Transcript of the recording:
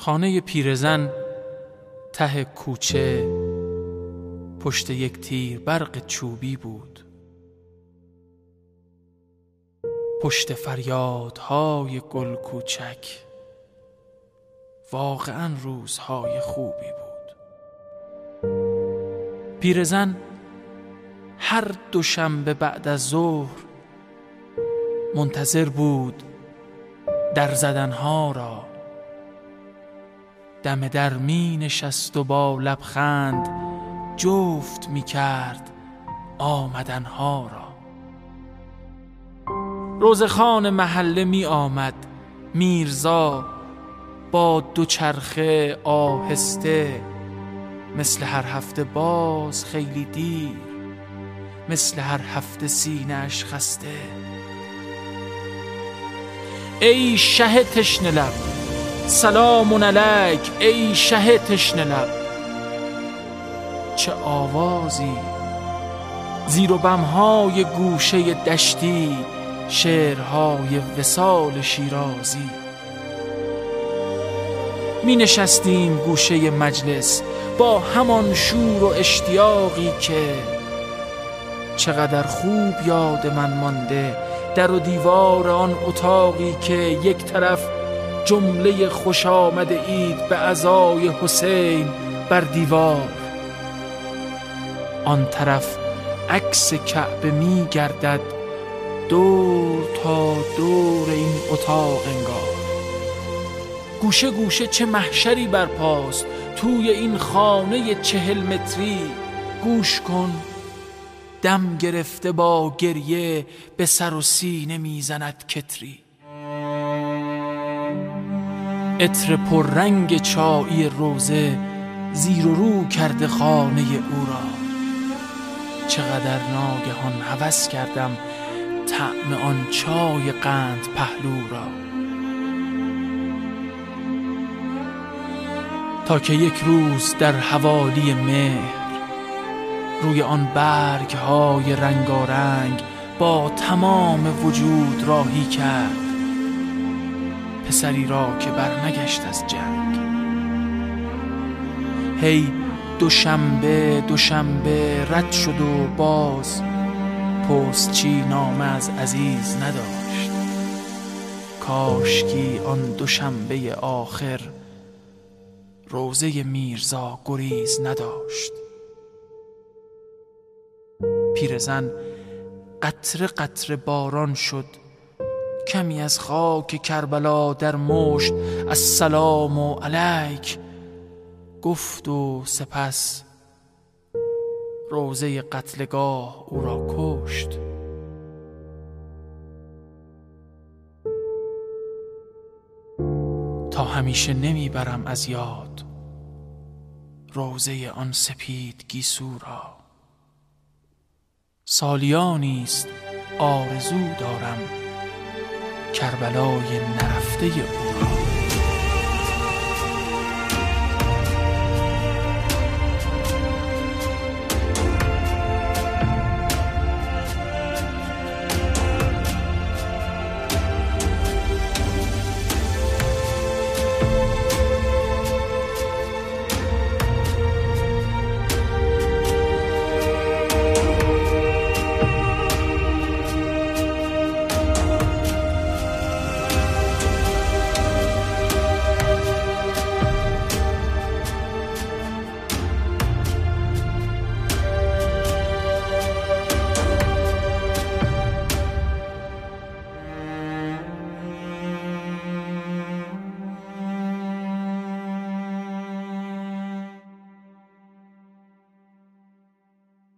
خانه پیرزن ته کوچه پشت یک تیر برق چوبی بود. پشت فریادهای گل کوچک واقعا روزهای خوبی بود. پیرزن هر دوشنبه بعد از ظهر منتظر بود در زدنها را. دم در می نشست و با لبخند جفت می کرد آمدنها را. روزخان محله می آمد میرزا با دوچرخه آهسته، مثل هر هفته باز خیلی دیر، مثل هر هفته سینه‌اش خسته. ای شه تشنه لب سلام علیک، ای شه تشنه لب. چه آوازی، زیر و بمهای گوشه دشتی، شعرهای وصال شیرازی. می نشستیم گوشه مجلس با همان شور و اشتیاقی که چقدر خوب یاد من مانده. در و دیوار آن اتاقی که یک طرف جمله خوش آمد عید به عزای حسین بر دیوار، آن طرف عکس کعبه می گردد دور تا دور این اتاق انگار. گوشه گوشه چه محشری برپاست توی این خانه 40 متری. گوش کن، دم گرفته با گریه به سر و سینه میزند کتری. عطر پررنگ چایی روزه زیر و رو کرده خانه او را. چقدر ناگهان هوس کردم طعم آن چای قند پهلو را. تا که یک روز در حوالی مهر روی آن برگ های رنگارنگ با تمام وجود راهی کرد پسری را که برنگشت از جنگ. هی دوشنبه دوشنبه رد شد و باز پستچی نامه از عزیز نداشت. کاشکی آن دوشنبه آخر روزه میرزا گریز نداشت. پیرزن قطره قطره باران شد، کمی از خاک کربلا در مشت السلام علیک گفت و سپس روزه قتلگاه او را کشت. تا همیشه نمیبرم از یاد روزه آن سپید گیسو را. سالیانیست آرزو دارم کربلای نرفته او را.